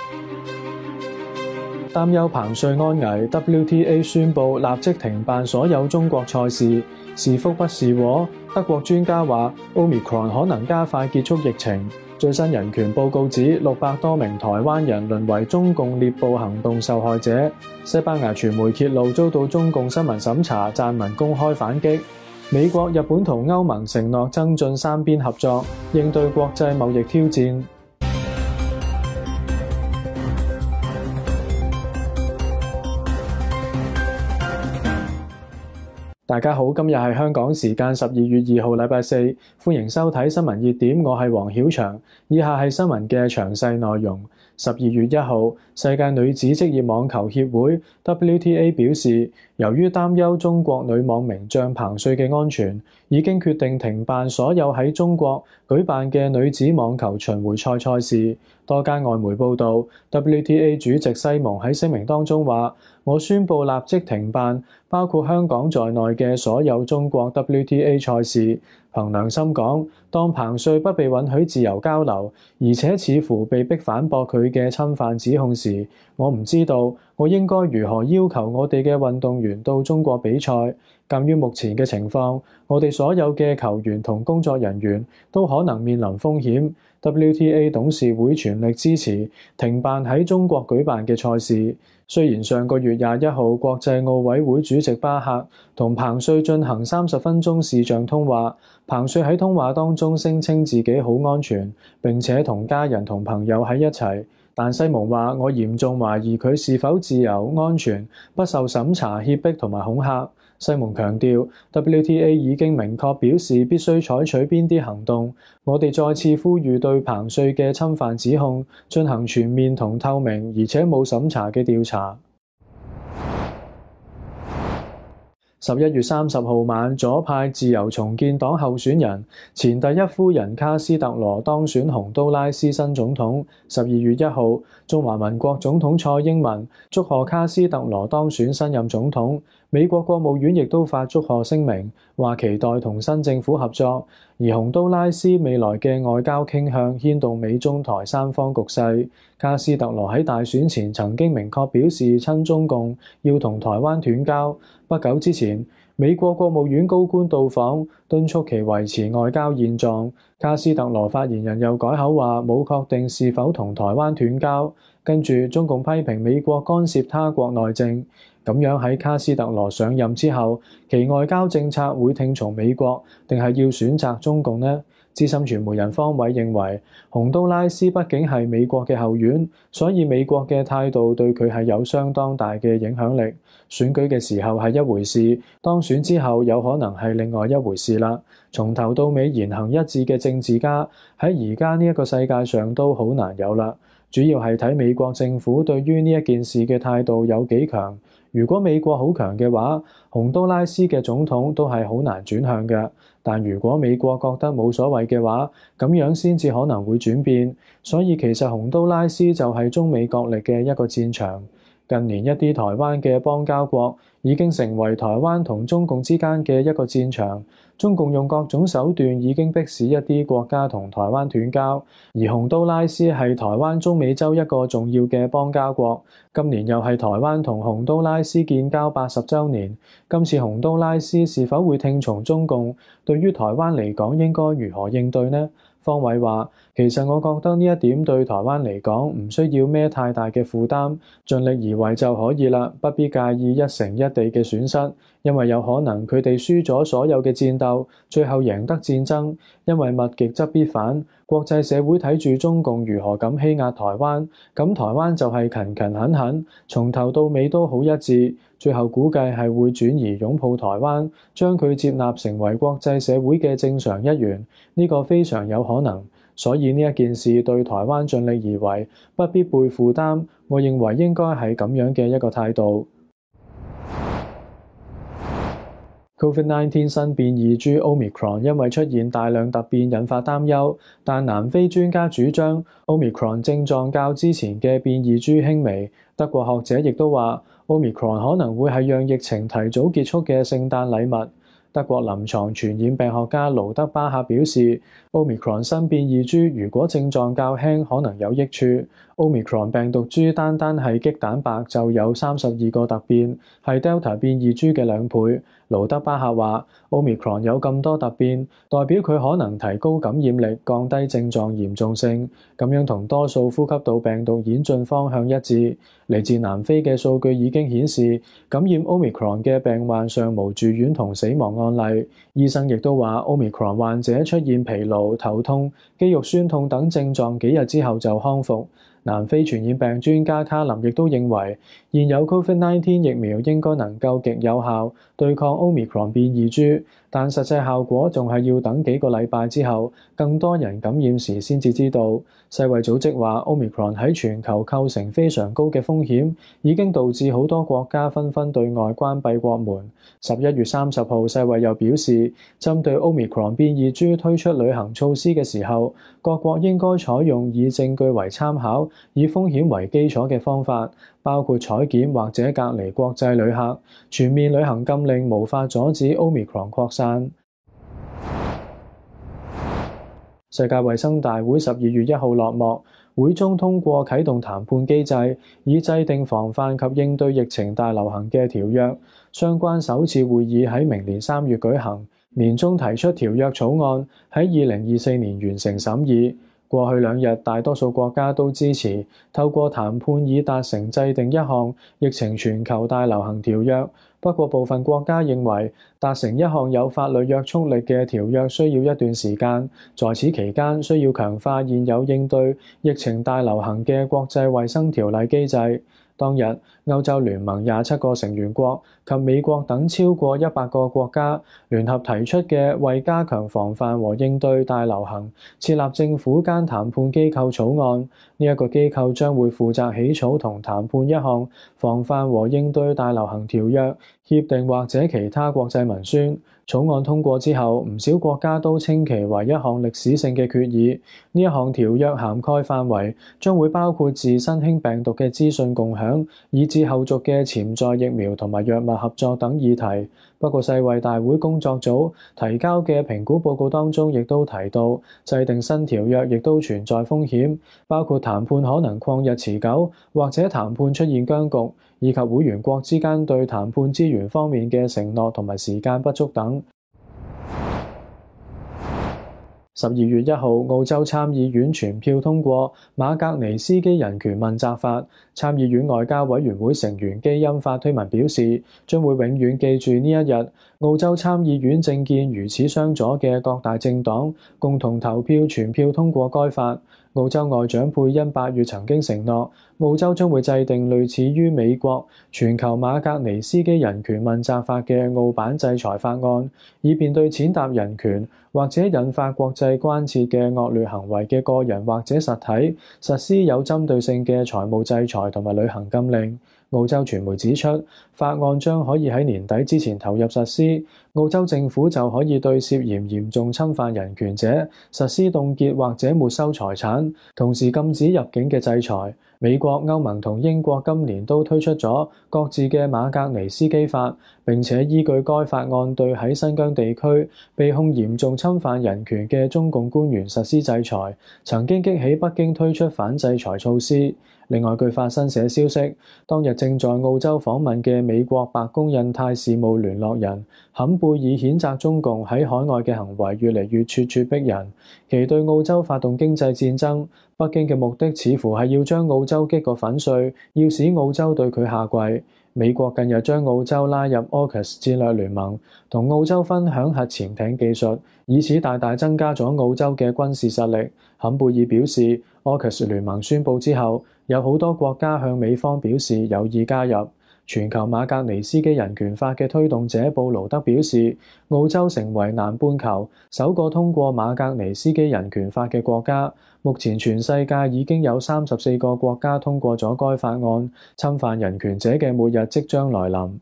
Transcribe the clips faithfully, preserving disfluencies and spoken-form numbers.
擔憂彭帥安危 ，W T A 宣布立即停辦所有中國賽事，是福不是禍？德國專家話 Omicron 可能加快結束疫情。最新人權報告指，六百多名台灣人淪為中共獵捕行動受害者。西班牙傳媒揭露遭到中共新聞審查，撰文公開反擊。美國、日本同歐盟承諾增進三邊合作，應對國際貿易挑戰。大家好，今日係香港時間十二月二號禮拜四，歡迎收睇新聞熱點，我係黃曉翔。以下係新聞嘅詳細內容。十二月一號，世界女子職業網球協會 W T A 表示，由於擔憂中國女網名將彭帥嘅安全，已經決定停辦所有喺中國舉辦嘅女子網球巡迴賽賽事。多間外媒報道 ，W T A 主席西蒙喺聲明當中話：我宣布立即停辦包括香港在內嘅所有中國 W T A 賽事。憑良心講，當彭帥不被允許自由交流，而且似乎被逼反駁佢嘅侵犯指控時，我唔知道我應該如何要求我哋嘅運動員到中國比賽。鑑於目前嘅情況，我哋所有嘅球員同工作人員都可能面臨風險。W T A 董事會全力支持停辦喺中國舉辦嘅賽事。雖然上個月廿一號國際奧委會主席巴赫同彭帥進行三十分鐘視像通話，彭帥喺通話當中聲稱自己好安全，並且同家人同朋友喺一齊。但西蒙話：我嚴重懷疑佢是否自由、安全、不受審查、脅迫同埋恐嚇。西蒙強調 ，W T A 已經明確表示必須採取邊啲行動。我哋再次呼籲對彭帥嘅侵犯指控進行全面同透明而且冇審查嘅調查。十一月三十號晚，左派自由重建黨候選人前第一夫人卡斯特羅當選洪都拉斯新總統。十二月一號，中華民國總統蔡英文祝賀卡斯特羅當選新任總統。美國國務院亦都發祝賀聲明，話期待同新政府合作。而洪都拉斯未來嘅外交傾向牽動美中台三方局勢。卡斯特羅喺大選前曾經明確表示親中共，要同台灣斷交。不久之前，美國國務院高官到訪，敦促其維持外交現狀。卡斯特羅發言人又改口話冇確定是否同台灣斷交。跟住中共批評美國干涉他國內政。咁樣喺卡斯特羅上任之後，其外交政策會聽從美國，定係要選擇中共呢？資深傳媒人方偉認為，洪都拉斯畢竟係美國嘅後院，所以美國嘅態度對佢係有相當大嘅影響力。選舉嘅時候係一回事，當選之後有可能係另外一回事啦。從頭到尾言行一致嘅政治家喺而家呢一個世界上都好難有啦。主要係睇美國政府對於呢一件事嘅態度有幾強。如果美國好強嘅話，洪都拉斯嘅總統都係好難轉向嘅。但如果美國覺得冇所謂嘅話，咁樣先至可能會轉變。所以其實洪都拉斯就係中美角力嘅一個戰場。近年一啲台灣嘅邦交國已經成為台灣同中共之間嘅一個戰場。中共用各種手段已經迫使一啲國家同台灣斷交，而洪都拉斯係台灣中美洲一個重要嘅邦交國。今年又係台灣同洪都拉斯建交八十週年。今次洪都拉斯是否會聽從中共？對於台灣嚟講，應該如何應對呢？方偉話：其實我覺得呢一點對台灣嚟講唔需要孭太大嘅負擔，盡力而為就可以啦，不必介意一城一地嘅損失，因為有可能佢哋輸咗所有嘅戰鬥，最後贏得戰爭。因為物極則必反，國際社會睇住中共如何咁欺壓台灣，咁台灣就係勤勤懇懇，從頭到尾都好一致，最後估計係會轉移擁抱台灣，將佢接納成為國際社會嘅正常一員，呢個非常有可能。所以呢一件事對台灣盡力而為，不必背負擔，我認為應該係咁樣嘅一個態度。Covid 十九 新變異株 Omicron 因為出現大量突變引發擔憂，但南非專家主張 Omicron 症狀較之前嘅變異株輕微。德國學者亦都話 Omicron 可能會係讓疫情提早結束嘅聖誕禮物。德國臨床傳染病學家盧德巴克表示 Omicron 新變異株如果症狀較輕，可能有益處。Omicron 病毒株單單係棘蛋白就有三十二個突變，係 Delta 變異株嘅兩倍。盧德巴克話 Omicron 有咁多突變，代表佢可能提高感染力，降低症狀嚴重性，咁樣同多數呼吸道病毒演進方向一致。嚟自南非嘅數據已經顯示，感染 Omicron 嘅病患尚無住院同死亡案例。醫生亦都話 Omicron 患者出現疲勞、頭痛、肌肉痠痛等症狀幾日之後就康復。南非傳染病專家卡林亦都認為，現有 COVID 十九 疫苗應該能夠極有效對抗 Omicron 變異株，但實際效果仲係要等幾個禮拜之後，更多人感染時先至知道。世衛組織話 Omicron 喺全球構成非常高嘅風險，已經導致好多國家紛紛對外關閉國門。十一月三十號，世衛又表示，針對 Omicron 變異株推出旅行措施嘅時候，各國應該採用以證據為參考，以風險為基礎嘅方法，包括採檢或者隔離國際旅客。全面旅行禁令無法阻止 Omicron 擴散。世界衛生大會十二月一號落幕，會中通過啟動談判機制，以制定防範及應對疫情大流行嘅條約。相關首次會議喺明年三月舉行，年中提出條約草案，喺二零二四年完成審議。過去兩日，大多數國家都支持透過談判以達成制定一項疫情全球大流行條約。不過，部分國家認為達成一項有法律約束力嘅條約需要一段時間，在此期間需要強化現有應對疫情大流行嘅國際衛生條例機制。當日，歐洲聯盟廿七個成員國及美國等超過一百個國家聯合提出嘅為加強防範和應對大流行設立政府間談判機構草案，呢一個機構將會負責起草同談判一項防範和應對大流行條約、協定或者其他國際文宣。草案通過之後，唔少國家都稱其為一項歷史性嘅決議。呢一項條約涵蓋範圍將會包括自新興病毒嘅資訊共享，以至後續嘅潛在疫苗同埋藥物合作等議題。不過，世衛大會工作組提交嘅評估報告當中，亦都提到制定新條約亦都存在風險，包括談判可能曠日持久，或者談判出現僵局，以及會員國之間對談判資源方面嘅承諾同埋時間不足等。十二月一號，澳洲參議院全票通過馬格尼斯基人權問責法。參議院外交委員會成員基恩發推文表示，將會永遠記住呢一日。澳洲參議院政見如此相左嘅各大政黨共同投票全票通過該法。澳洲外長佩恩八月曾經承諾，澳洲將會制定類似於美國全球馬格尼斯基人權問責法嘅澳版制裁法案，以便對踐踏人權或者引發國際關切嘅惡劣行為嘅個人或者實體實施有針對性嘅財務制裁同埋旅行禁令。澳洲傳媒指出，法案將可以喺年底之前投入實施，澳洲政府就可以對涉嫌嚴重侵犯人權者實施凍結或者沒收財產，同時禁止入境嘅制裁。美國、歐盟同英國今年都推出咗各自嘅馬格尼斯基法，並且依據該法案對喺新疆地區被控嚴重侵犯人權嘅中共官員實施制裁，曾經激起北京推出反制裁措施。另外，據法新社消息，當日正在澳洲訪問嘅美國白宮印太事務聯絡人坎貝爾譴責中共喺海外嘅行為越嚟越咄咄逼人，其對澳洲發動經濟戰爭。北京嘅目的似乎係要將澳洲擊個粉碎，要使澳洲對佢下跪。美國近日將澳洲拉入 AUKUS 戰略聯盟，同澳洲分享核潛艇技術，以此大大增加咗澳洲嘅軍事實力。坎貝爾表示 AUKUS 聯盟宣佈之後，有好多國家向美方表示有意加入。全球馬格尼斯基人權法嘅推動者布勞德表示，澳洲成為南半球首個通過馬格尼斯基人權法嘅國家。目前全世界已經有三十四個國家通過咗該法案，侵犯人權者嘅末日即將來臨。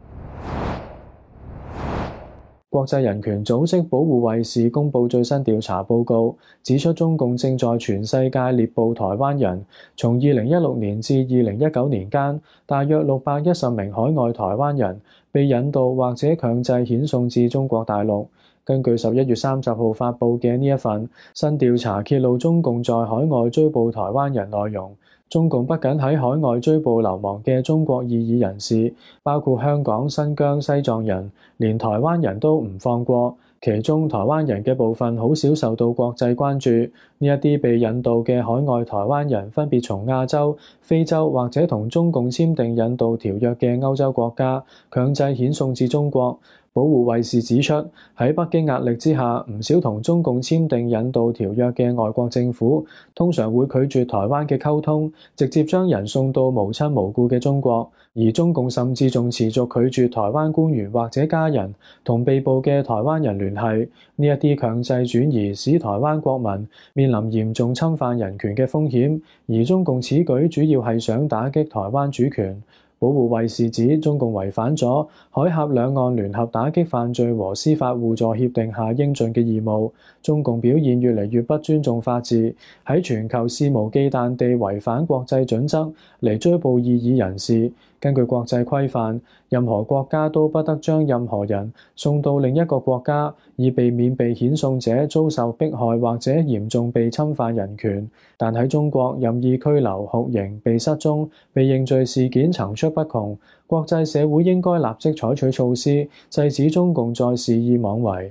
國際人權組織保護衛士公佈最新調查報告，指出中共正在全世界獵捕台灣人。從二零一六年至二零一九年間，大約六百一十名海外台灣人被引渡或者強制遣送至中國大陸。 根據十一月三十號發布嘅呢一份新調查揭露，中共在海外追捕台灣人內容。中共不僅喺海外追捕流亡嘅中國異議人士，包括香港、新疆、西藏人，連台灣人都唔放過。其中台灣人嘅部分好少受到國際關注。呢一啲被引渡嘅海外台灣人，分別從亞洲、非洲或者同中共簽訂引渡條約嘅歐洲國家，強制遣送至中國。保護衛士指出，喺北京壓力之下，唔少同中共簽訂引渡條約嘅外國政府，通常會拒絕台灣嘅溝通，直接將人送到無親無故嘅中國。而中共甚至仲持續拒絕台灣官員或者家人同被捕嘅台灣人聯繫。呢一啲強制轉移，使台灣國民面臨嚴重侵犯人權嘅風險。而中共此舉主要係想打擊台灣主權。保護衛士指中共違反咗海峽兩岸聯合打擊犯罪和司法互助協定下應盡嘅義務。中共表現越嚟越不尊重法治，喺全球肆無忌憚地違反國際準則嚟追捕異議人士。根據國際規範，任何國家都不得將任何人送到另一個國家，以避免被遣送者遭受迫害或者嚴重被侵犯人權。但喺中國，任意拘留、酷刑、被失蹤、被認罪事件層出不窮，國際社會應該立即採取措施，制止中共再肆意妄為。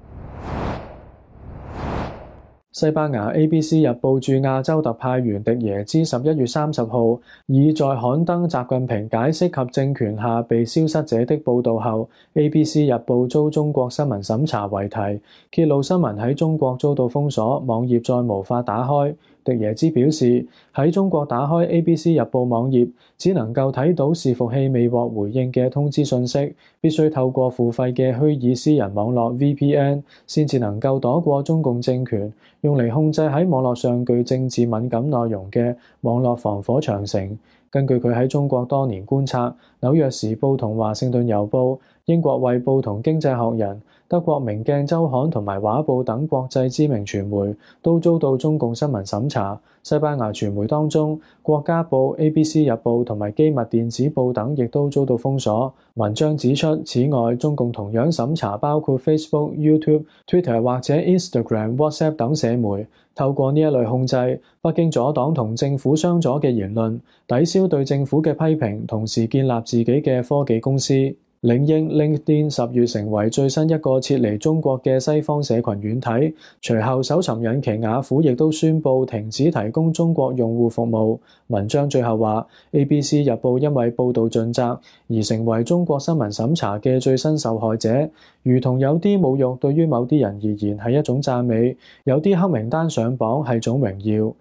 西班牙 A B C 日報駐亞洲特派員迪耶茲十一月三十號以在刊登習近平解釋及政權下被消失者的報導後 A B C 日報遭中國新聞審查為題，揭露新聞喺中國遭到封鎖，網頁再無法打開。迪耶茲表示，喺中國打開 A B C 日報網頁，只能夠睇到伺服器未獲回應嘅通知信息，必須透過付費嘅虛擬私人網絡 V P N 先至能夠躲過中共政權用嚟控制喺網絡上具政治敏感內容嘅網絡防火長城。根據佢喺中國多年觀察，紐約時報同華盛頓郵報、英國衛報同經濟學人、德國明鏡週刊同埋畫報等國際知名傳媒都遭到中共新聞審查。西班牙傳媒當中，國家報、A B C 日報同埋機密電子報等亦都遭到封鎖。文章指出，此外，中共同樣審查包括 Facebook、YouTube、Twitter 或者 Instagram、WhatsApp 等社媒。透過呢一類控制，北京阻擋同政府相左嘅言論，抵消對政府嘅批評，同時建立自己嘅科技公司。領英 LinkedIn 十月成為最新一個撤離中國嘅西方社群軟體，隨後搜尋引擎雅虎亦都宣布停止提供中國用戶服務。文章最後話 A B C 日報因為報導盡責而成為中國新聞審查嘅最新受害者，如同有啲侮辱對於某啲人而言係一種讚美，有啲黑名單上榜係種榮耀。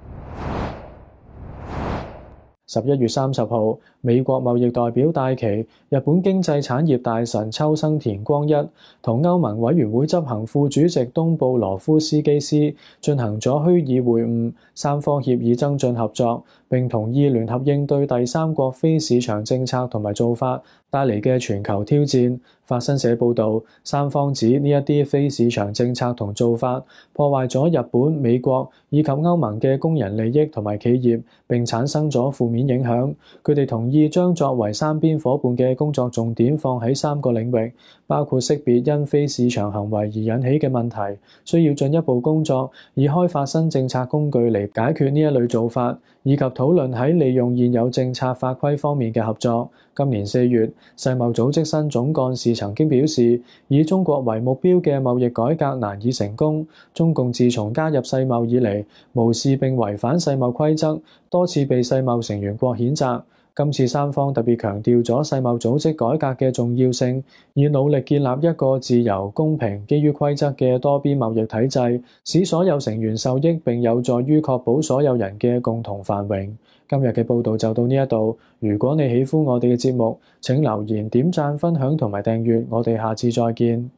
十一月三十號，美國貿易代表戴琪、日本經濟產業大臣秋生田光一同歐盟委員會執行副主席東布羅夫斯基斯進行咗虛擬會晤，三方協議增進合作，並同意聯合應對第三國非市場政策同埋做法帶嚟嘅全球挑戰。法新社報導，三方指呢一啲非市場政策同做法破壞咗日本、美國以及歐盟嘅工人利益同埋企業，並產生咗負面影響。佢哋同意將作為三邊夥伴嘅工作重點放喺三個領域，包括識別因非市場行為而引起嘅問題，需要進一步工作以開發新政策工具嚟解決呢一類做法，以及討論喺利用現有政策法規方面嘅合作。今年四月，世貿組織新總幹事曾經表示，以中國為目標嘅貿易改革難以成功。中共自從加入世貿以嚟，無視並違反世貿規則，多次被世貿成員國譴責。今次三方特別強調咗世貿組織改革嘅重要性，以努力建立一個自由、公平、基於規則嘅多邊貿易體制，使所有成員受益，並有助於確保所有人嘅共同繁榮。今日嘅報導就到呢一度。如果你喜歡我哋嘅節目，請留言、點讚、分享同埋訂閱。我哋下次再見。